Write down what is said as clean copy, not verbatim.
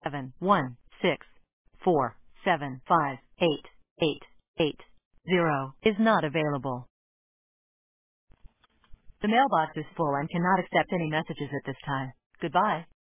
71647588880 is not available. The mailbox is full and cannot accept any messages at this time. Goodbye.